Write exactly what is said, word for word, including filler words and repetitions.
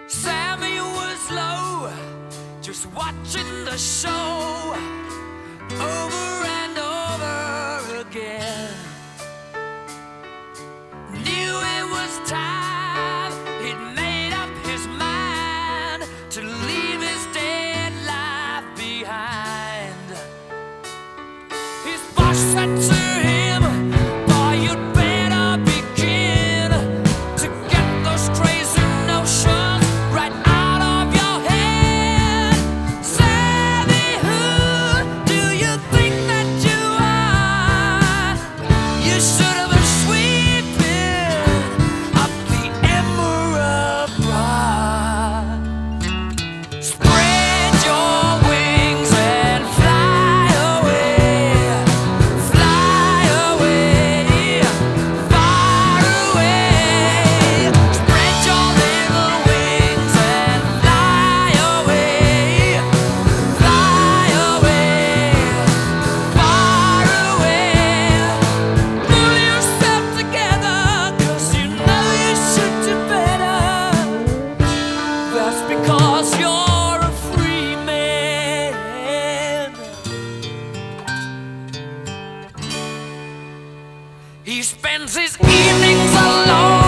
Sammy was low, just watching the show over and over again. Knew it was time, he'd made up his mind to leave his dead life behind. His boss said to him, "Boy, you'd better begin to get those crazy notions right out of your head. Sammy, who do you think that you are? You should have been sweeping up the Emerald Broad. Spread your wings and fly away, fly away, far away. Spread your little wings and fly away, fly away, far away. Pull yourself together, 'cause you know you should do better. That's because you're a free man." He spends his evenings alone.